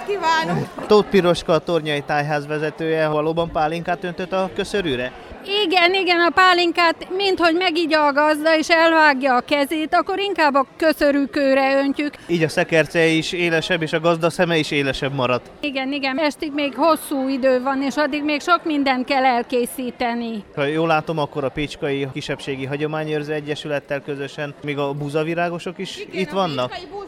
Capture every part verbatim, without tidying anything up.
napot kívánunk! Tóth Piroska, a Tornyai Tájház vezetője, valóban pálinkát öntött a köszörűre? Igen, igen, a pálinkát, minthogy megigya a gazda és elvágja a kezét, akkor inkább a köszörűkőre öntjük. Így a szekerce is élesebb, és a gazda szeme is élesebb maradt. Igen, igen, estig még hosszú idő van, és addig még sok mindent kell elkészíteni. Ha jól látom, akkor a Pécskai Kisebbségi Hagyományőrző Egyesülettel közösen még a búzavirágosok is igen, itt vannak?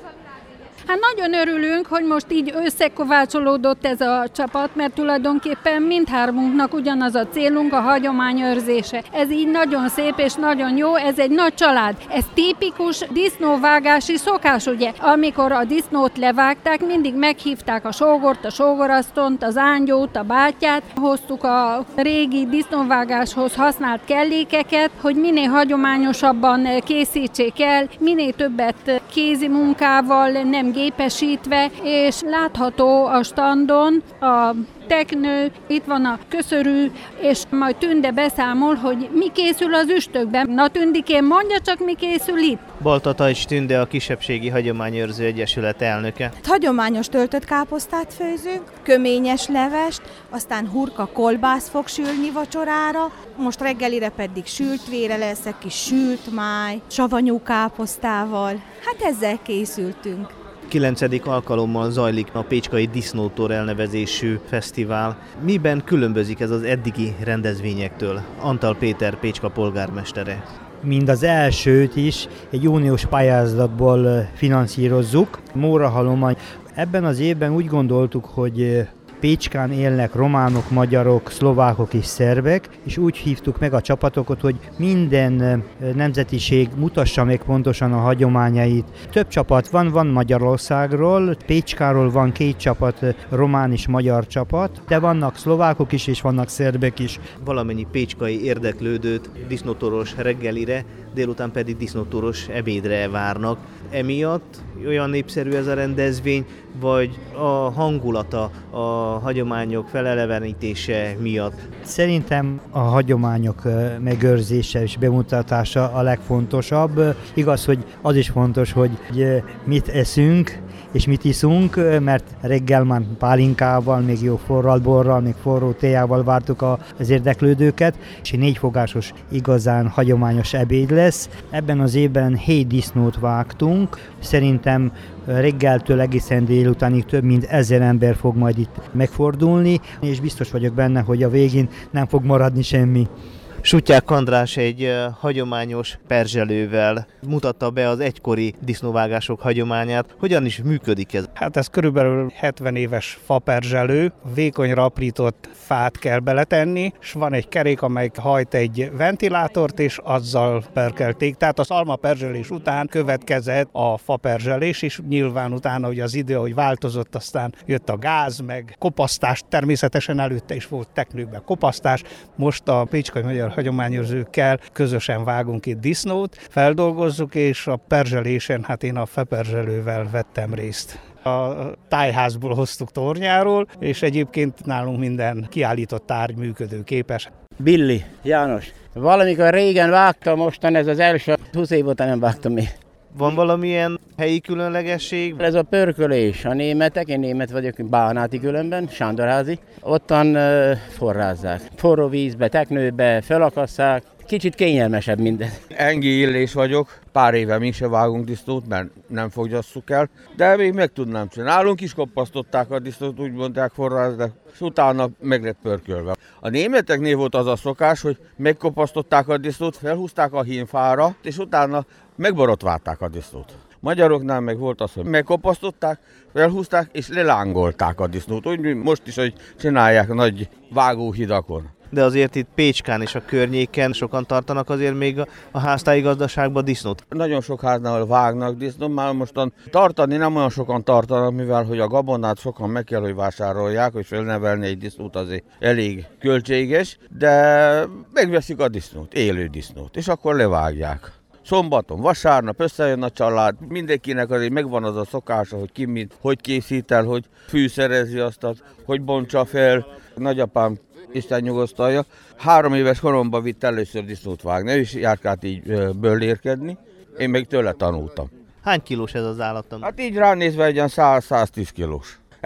Hát nagyon örülünk, hogy most így összekovácsolódott ez a csapat, mert tulajdonképpen mindhármunknak ugyanaz a célunk, a hagyomány őrzése. Ez így nagyon szép és nagyon jó, ez egy nagy család. Ez tipikus disznóvágási szokás, ugye? Amikor a disznót levágták, mindig meghívták a sógort, a sógorasztont, az ángyót, a bátyát, hoztuk a régi disznóvágáshoz használt kellékeket, hogy minél hagyományosabban készítsék el, minél többet kézi munkával, nem gépesítve, és látható a standon a teknő, itt van a köszörű, és majd Tünde beszámol, hogy mi készül az üstökben. Na Tündikén, mondja csak, mi készül itt? Balta Tajcs Tünde, a Kisebbségi Hagyományőrző Egyesület elnöke. Hagyományos töltött káposztát főzünk, köményes levest, aztán hurka kolbász fog sülni vacsorára, most reggelire pedig sült vére lesz, egy kis sült máj, savanyú káposztával. Hát ezzel készültünk. kilencedik alkalommal zajlik a Pécskai Disznótor elnevezésű fesztivál. Miben különbözik ez az eddigi rendezvényektől? Antal Péter, Pécska polgármestere. Mind az elsőt is egy uniós pályázatból finanszírozzuk. Mórahalommal. Ebben az évben úgy gondoltuk, hogy Pécskán élnek románok, magyarok, szlovákok és szerbek, és úgy hívtuk meg a csapatokat, hogy minden nemzetiség mutassa meg pontosan a hagyományait. Több csapat van, van Magyarországról, Pécskáról van két csapat, román és magyar csapat, de vannak szlovákok is és vannak szerbek is. Valamennyi pécskai érdeklődőt disznótoros reggelire, délután pedig disznótoros ebédre várnak. Emiatt olyan népszerű ez a rendezvény, vagy a hangulata, a hagyományok felelevenítése miatt? Szerintem a hagyományok megőrzése és bemutatása a legfontosabb. Igaz, hogy az is fontos, hogy mit eszünk és mit iszunk, mert reggel már pálinkával, még jó forralborral, még forró téjával vártuk az érdeklődőket, és egy négyfogásos igazán hagyományos ebéd lesz. Ebben az évben hét disznót vágtunk. Szerintem reggeltől egészen délutánig több mint ezer ember fog majd itt megfordulni, és biztos vagyok benne, hogy a végén nem fog maradni semmi. Sutyák András egy hagyományos perzselővel mutatta be az egykori disznóvágások hagyományát. Hogyan is működik ez? Hát ez körülbelül hetven éves faperzselő, vékonyra aprított fát kell beletenni, és van egy kerék, amely hajt egy ventilátort, és azzal perkelték. Tehát az almaperzselés után következett a faperzselés, és nyilván utána, hogy az idő, hogy változott, aztán jött a gáz, meg kopasztás, természetesen előtte is volt teknőkben kopasztás. Most a Pécskai Magyar Hagyományőrzőkkel közösen vágunk itt disznót, feldolgozzuk, és a perzselésen, hát én a faperzselővel vettem részt. A tájházból hoztuk Tornyáról, és egyébként nálunk minden kiállított tárgy működőképes. Billy János. Valamikor régen vágtam, mostan ez az első, húsz év óta nem vágtam még. Van valamilyen helyi különlegesség? Ez a pörkölés, a németek, én német vagyok Bánáti különben, Sándorházi, ottan uh, forrázzák. Forró vízbe, teknőbe, felakasszák, kicsit kényelmesebb minden. Engi Illés vagyok, pár éve mi se vágunk disznót, mert nem fogyasszuk el, de még meg tudnám csinálni. Nálunk is kopasztották a disznót, úgy mondták forrázni, de utána meg lett pörkölve. A németeknél volt az a szokás, hogy megkopasztották a disznót, felhúzták a hímfára, és utána megborotválták a disznót. Magyaroknál meg volt az, hogy megkopasztották, felhúzták és lelángolták a disznót, úgy most is, hogy csinálják nagy vágóhidakon. De azért itt Pécskán és a környéken sokan tartanak azért még a háztáji gazdaságban disznót. Nagyon sok háznál vágnak disznót, már mostan tartani nem olyan sokan tartanak, mivel hogy a gabonát sokan meg kell, hogy vásárolják, hogy felnevelni egy disznót azért elég költséges, de megveszik a disznót, élő disznót, és akkor levágják. Szombaton, vasárnap összejön a család, mindenkinek azért megvan az a szokása, hogy ki mit, hogy készít el, hogy fűszerezi azt, hogy bontsa fel. Nagyapám, Isten nyugosztalja, három éves koromban vitt először disznót vágni, ő is járkált így böllérkedni, én meg tőle tanultam. Hány kilós ez az állatom? Hát így ránézve egy olyan száz-száztíz kilós.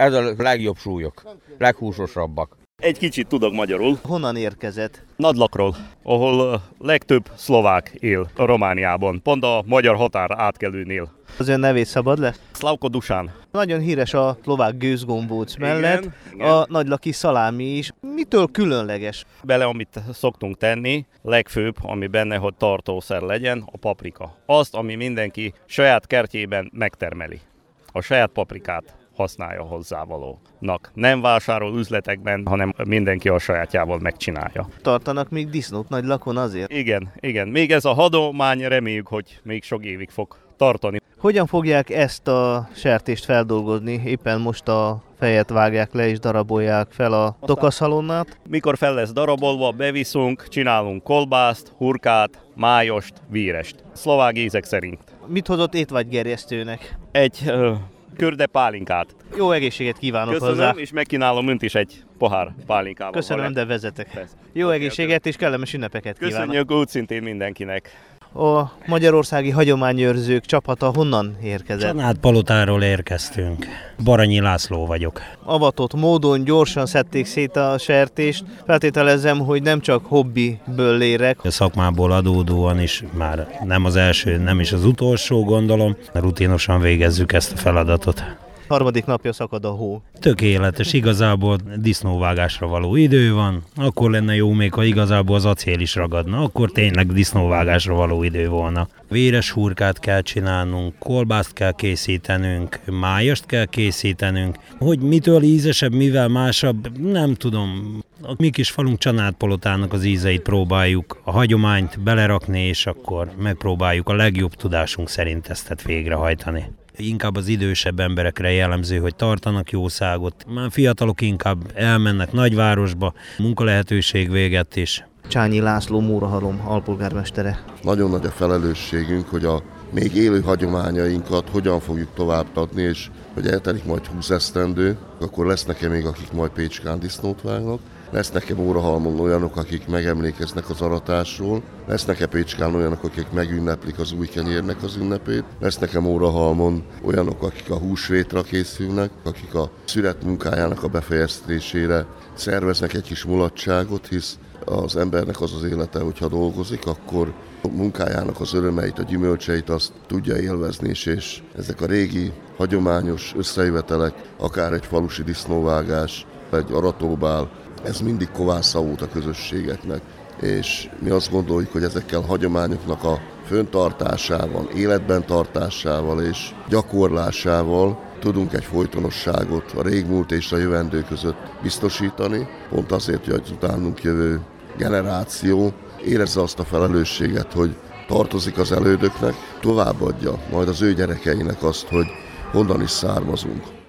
Ez a legjobb súlyok, leghúsosabbak. Egy kicsit tudok magyarul. Honnan érkezett? Nadlakról, ahol legtöbb szlovák él a Romániában, pont a magyar határ átkelőnél. Az ön nevét szabad le? Szlavko Dusán. Nagyon híres a szlovák gőzgombóc mellett, Igen, igen. a nagylaki szalámi is. Mitől különleges? Bele, amit szoktunk tenni, legfőbb, ami benne, hogy tartószer legyen, a paprika. Azt, ami mindenki saját kertjében megtermeli. A saját paprikát használja hozzávalónak. Nem vásárol üzletekben, hanem mindenki a sajátjával megcsinálja. Tartanak még disznót Nagylakon azért? Igen, igen. Még ez a hagyomány, reméljük, hogy még sok évig fog tartani. Hogyan fogják ezt a sertést feldolgozni? Éppen most a fejet vágják le és darabolják fel a tokaszalonnát. Mikor fel lesz darabolva, beviszünk, csinálunk kolbászt, hurkát, májost, vírest. Szlovák ízek szerint. Mit hozott étvágygerjesztőnek? Egy ö, körde pálinkát. Jó egészséget kívánok Köszönöm, hozzá! és megkínálom önt is egy pohár pálinkával. Köszönöm, de vezetek. Persze. Jó egészséget és kellemes ünnepeket kívánok! Köszönjük úgy szintén mindenkinek! A magyarországi hagyományőrzők csapata honnan érkezett? Csanádpalotáról érkeztünk. Baranyi László vagyok. Avatott módon gyorsan szedték szét a sertést. Feltételezem, hogy nem csak hobbiből érek. A szakmából adódóan is már nem az első, nem is az utolsó, gondolom. Rutinosan végezzük ezt a feladatot. Harmadik napja szakad a hó. Tökéletes, igazából disznóvágásra való idő van, akkor lenne jó még, ha igazából az acél is ragadna, akkor tényleg disznóvágásra való idő volna. Véres hurkát kell csinálnunk, kolbászt kell készítenünk, májast kell készítenünk. Hogy mitől ízesebb, mivel másabb, nem tudom. A mi kis falunk Csanádpalotának az ízeit próbáljuk, a hagyományt belerakni, és akkor megpróbáljuk a legjobb tudásunk szerint ezt végrehajtani. Inkább az idősebb emberekre jellemző, hogy tartanak jószágot. Már fiatalok inkább elmennek nagyvárosba, munkalehetőség véget is. Csányi László, Mórahalom alpolgármestere. Nagyon nagy a felelősségünk, hogy a még élő hagyományainkat hogyan fogjuk továbbadni, és hogy eltelik majd húsz esztendő, akkor lesznek-e még, akik majd Pécskán disznót vágnak, lesznek-e Mórahalmon olyanok, akik megemlékeznek az aratásról, lesznek-e Pécskán olyanok, akik megünneplik az új kenyérnek az ünnepét, lesznek-e Mórahalmon olyanok, akik a húsvétra készülnek, akik a szület munkájának a befejeztésére szerveznek egy kis mulatságot, hisz az embernek az az élete, hogyha dolgozik, akkor a munkájának az örömeit, a gyümölcseit azt tudja élvezni, és ezek a régi, hagyományos összejövetelek, akár egy falusi disznóvágás, egy aratóbál, ez mindig kovássza út a közösségeknek, és mi azt gondoljuk, hogy ezekkel a hagyományoknak a föntartásával, életben tartásával és gyakorlásával tudunk egy folytonosságot a régmúlt és a jövendő között biztosítani, pont azért, hogy az utánunk jövő generáció érezze azt a felelősséget, hogy tartozik az elődöknek, továbbadja majd az ő gyerekeinek azt, hogy honnan is származunk.